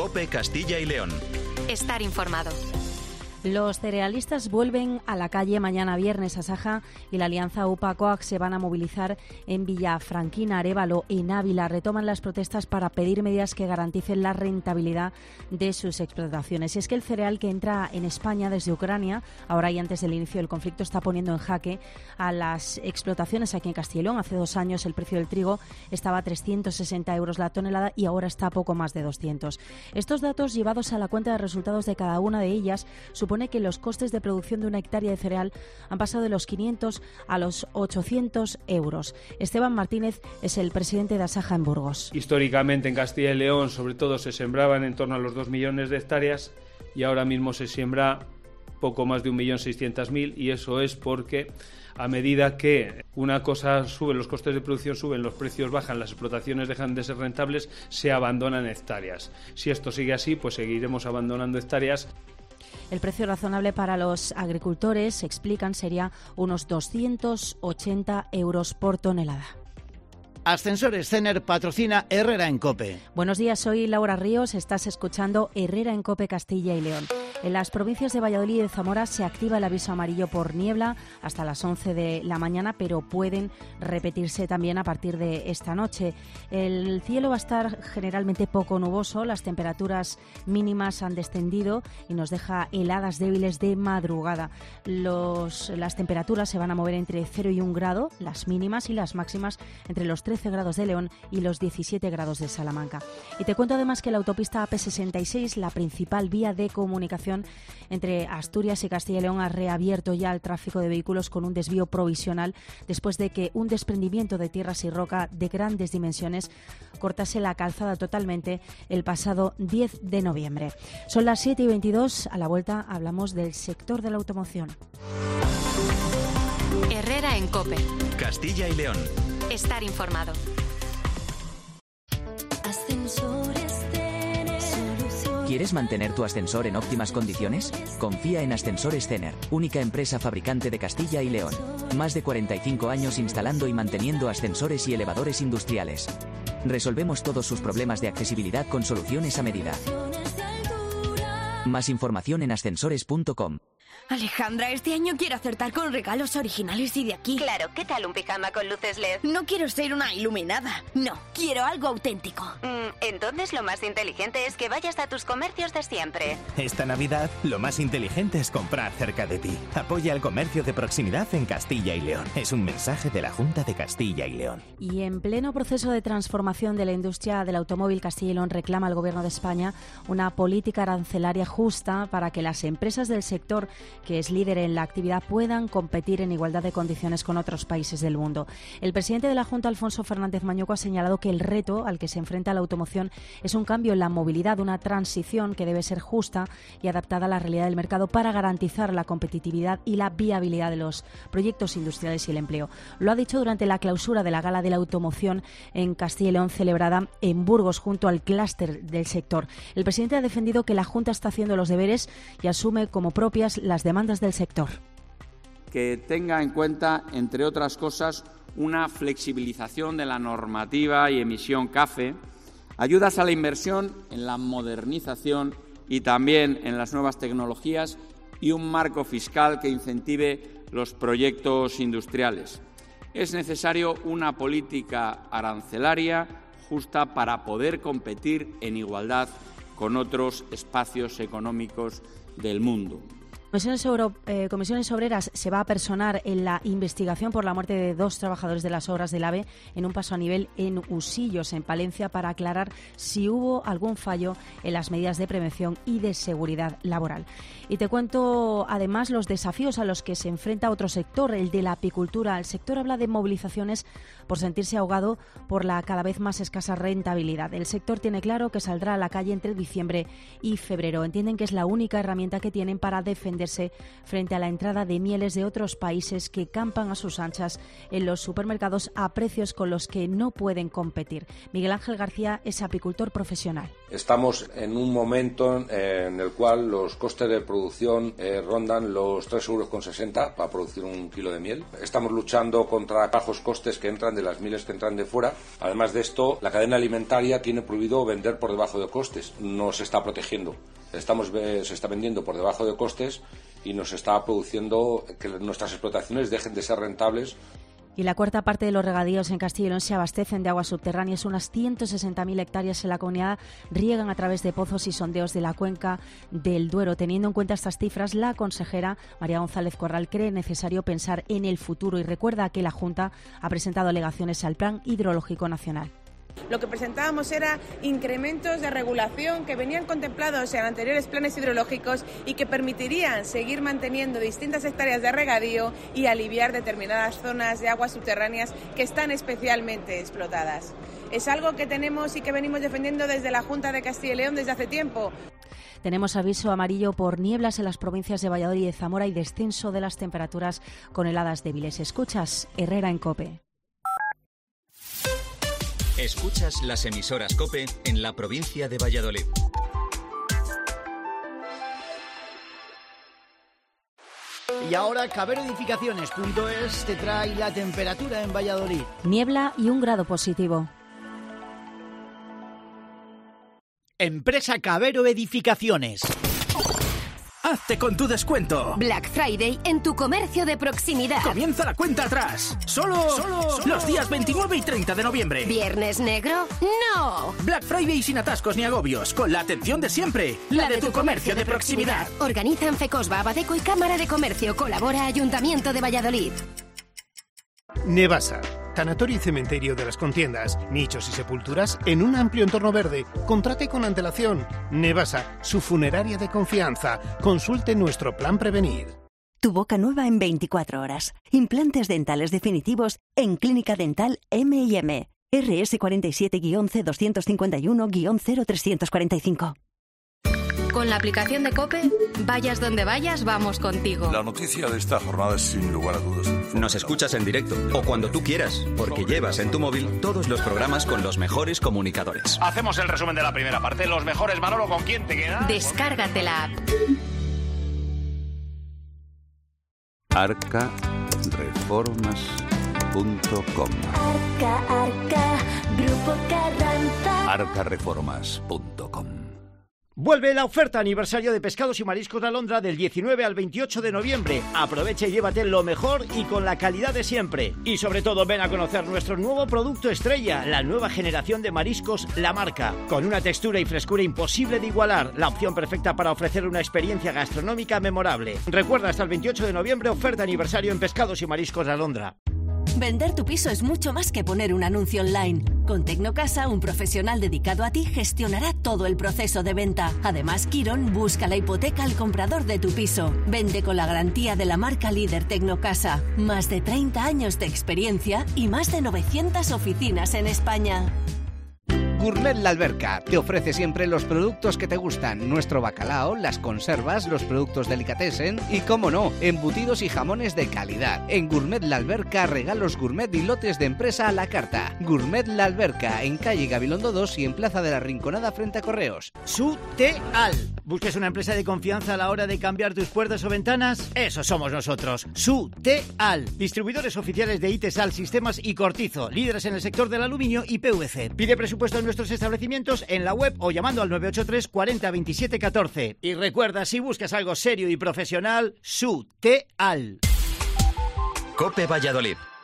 COPE Castilla y León. Estar informado. Los cerealistas vuelven a la calle mañana viernes. Asaja y la alianza UPA-COAG se van a movilizar en Villafranquina, Arévalo, en Ávila. Retoman las protestas para pedir medidas que garanticen la rentabilidad de sus explotaciones. Y es que el cereal que entra en España desde Ucrania, ahora y antes del inicio del conflicto, está poniendo en jaque a las explotaciones aquí en Castilla y León. Hace 2 años el precio del trigo estaba a 360 euros la tonelada y ahora está a poco más de 200. Estos datos, llevados a la cuenta de resultados de cada una de ellas, supone que los costes de producción de una hectárea de cereal han pasado de los 500 a los 800 euros. Esteban Martínez es el presidente de Asaja en Burgos. Históricamente en Castilla y León, sobre todo, se sembraban en torno a los 2 millones de hectáreas y ahora mismo se siembra poco más de 1.600.000, y eso es porque a medida que una cosa sube, los costes de producción suben, los precios bajan, las explotaciones dejan de ser rentables, se abandonan hectáreas. Si esto sigue así, pues seguiremos abandonando hectáreas. El precio razonable para los agricultores, explican, sería unos 280 euros por tonelada. Ascensores Cener patrocina Herrera en COPE. Buenos días, soy Laura Ríos, estás escuchando Herrera en COPE Castilla y León. En las provincias de Valladolid y de Zamora se activa el aviso amarillo por niebla hasta las 11 de la mañana, pero pueden repetirse también a partir de esta noche. El cielo va a estar generalmente poco nuboso, las temperaturas mínimas han descendido y nos deja heladas débiles de madrugada. Las temperaturas se van a mover entre 0 y 1 grado, las mínimas, y las máximas entre los 13 grados de León y los 17 grados de Salamanca. Y te cuento además que la autopista AP66, la principal vía de comunicación entre Asturias y Castilla y León, ha reabierto ya el tráfico de vehículos con un desvío provisional después de que un desprendimiento de tierras y roca de grandes dimensiones cortase la calzada totalmente el pasado 10 de noviembre. Son las 7:22, a la vuelta hablamos del sector de la automoción. Herrera en COPE. Castilla y León. Estar informado. ¿Quieres mantener tu ascensor en óptimas condiciones? Confía en Ascensores Cener, única empresa fabricante de Castilla y León. Más de 45 años instalando y manteniendo ascensores y elevadores industriales. Resolvemos todos sus problemas de accesibilidad con soluciones a medida. Más información en ascensores.com. Alejandra, este año quiero acertar con regalos originales y de aquí. Claro, ¿qué tal un pijama con luces LED? No quiero ser una iluminada. No, quiero algo auténtico. Entonces lo más inteligente es que vayas a tus comercios de siempre. Esta Navidad, lo más inteligente es comprar cerca de ti. Apoya el comercio de proximidad en Castilla y León. Es un mensaje de la Junta de Castilla y León. Y en pleno proceso de transformación de la industria del automóvil, Castilla y León reclama al Gobierno de España una política arancelaria justa para que las empresas del sector, que es líder en la actividad, puedan competir en igualdad de condiciones con otros países del mundo. El presidente de la Junta, Alfonso Fernández Mañuco, ha señalado que el reto al que se enfrenta la automoción es un cambio en la movilidad, una transición que debe ser justa y adaptada a la realidad del mercado para garantizar la competitividad y la viabilidad de los proyectos industriales y el empleo. Lo ha dicho durante la clausura de la Gala de la Automoción en Castilla y León, celebrada en Burgos junto al clúster del sector. El presidente ha defendido que la Junta está haciendo los deberes y asume como propias las demandas del sector. Que tenga en cuenta, entre otras cosas, una flexibilización de la normativa y emisión CAFE, ayudas a la inversión en la modernización y también en las nuevas tecnologías y un marco fiscal que incentive los proyectos industriales. Es necesario una política arancelaria justa para poder competir en igualdad con otros espacios económicos del mundo. Comisiones Obreras se va a personar en la investigación por la muerte de 2 trabajadores de las obras del AVE en un paso a nivel en Usillos, en Palencia, para aclarar si hubo algún fallo en las medidas de prevención y de seguridad laboral. Y te cuento además los desafíos a los que se enfrenta otro sector, el de la apicultura. El sector habla de movilizaciones por sentirse ahogado por la cada vez más escasa rentabilidad. El sector tiene claro que saldrá a la calle entre diciembre y febrero. Entienden que es la única herramienta que tienen para defender defenderse frente a la entrada de mieles de otros países que campan a sus anchas en los supermercados a precios con los que no pueden competir. Miguel Ángel García es apicultor profesional. Estamos en un momento en el cual los costes de producción rondan los 3,60 € para producir un kilo de miel. Estamos luchando contra bajos costes que entran de las mieles que entran de fuera. Además de esto, la cadena alimentaria tiene prohibido vender por debajo de costes. Nos está protegiendo. Se está vendiendo por debajo de costes y nos está produciendo que nuestras explotaciones dejen de ser rentables. Y la cuarta parte de los regadíos en Castilla y León se abastecen de aguas subterráneas. Unas 160.000 hectáreas en la comunidad riegan a través de pozos y sondeos de la cuenca del Duero. Teniendo en cuenta estas cifras, la consejera María González Corral cree necesario pensar en el futuro y recuerda que la Junta ha presentado alegaciones al Plan Hidrológico Nacional. Lo que presentábamos era incrementos de regulación que venían contemplados en anteriores planes hidrológicos y que permitirían seguir manteniendo distintas hectáreas de regadío y aliviar determinadas zonas de aguas subterráneas que están especialmente explotadas. Es algo que tenemos y que venimos defendiendo desde la Junta de Castilla y León desde hace tiempo. Tenemos aviso amarillo por nieblas en las provincias de Valladolid y de Zamora y descenso de las temperaturas con heladas débiles. Escuchas Herrera en COPE. Escuchas las emisoras COPE en la provincia de Valladolid. Y ahora caberoedificaciones.es te trae la temperatura en Valladolid. Niebla y 1 grado positivo. Empresa Cabero Edificaciones. Hazte con tu descuento. Black Friday en tu comercio de proximidad. Comienza la cuenta atrás. Solo los días 29 y 30 de noviembre. ¿Viernes negro? ¡No! Black Friday sin atascos ni agobios, con la atención de siempre. La de tu comercio de proximidad. Organizan Fecosba, Abadeco y Cámara de Comercio. Colabora Ayuntamiento de Valladolid. Nevasa, tanatorio y cementerio de las contiendas, nichos y sepulturas en un amplio entorno verde. Contrate con antelación. Nevasa, su funeraria de confianza. Consulte nuestro plan Prevenir. Tu boca nueva en 24 horas. Implantes dentales definitivos en Clínica Dental M&M. RS 47-C251-0345. Con la aplicación de COPE, vayas donde vayas, vamos contigo. La noticia de esta jornada es sin lugar a dudas. Nos escuchas en directo o cuando tú quieras, porque llevas en tu móvil todos los programas con los mejores comunicadores. Hacemos el resumen de la primera parte. Los mejores, Manolo, ¿con quién te quedas? Descárgate la app. arcareformas.com. Grupo Carranza. arcareformas.com. Vuelve la oferta aniversario de Pescados y Mariscos La Alondra del 19 al 28 de noviembre. Aprovecha y llévate lo mejor y con la calidad de siempre. Y sobre todo ven a conocer nuestro nuevo producto estrella, la nueva generación de mariscos La Marca. Con una textura y frescura imposible de igualar, la opción perfecta para ofrecer una experiencia gastronómica memorable. Recuerda, hasta el 28 de noviembre, oferta aniversario en Pescados y Mariscos La Alondra. Vender tu piso es mucho más que poner un anuncio online. Con Tecnocasa, un profesional dedicado a ti gestionará todo el proceso de venta. Además, Quirón busca la hipoteca al comprador de tu piso. Vende con la garantía de la marca líder Tecnocasa. Más de 30 años de experiencia y más de 900 oficinas en España. Gourmet La Alberca te ofrece siempre los productos que te gustan, nuestro bacalao, las conservas, los productos delicatessen y, como no, embutidos y jamones de calidad. En Gourmet La Alberca, regalos gourmet y lotes de empresa a la carta. Gourmet La Alberca, en calle Gabilondo 2 y en Plaza de la Rinconada frente a Correos. Suteal. ¿Buscas una empresa de confianza a la hora de cambiar tus puertas o ventanas? Eso somos nosotros. Suteal. Distribuidores oficiales de Itesal, Sistemas y Cortizo. Líderes en el sector del aluminio y PVC. Pide presupuesto en nuestros establecimientos en la web o llamando al 983 40 27 14. Y recuerda, si buscas algo serio y profesional, Suteal. COPE Valladolid.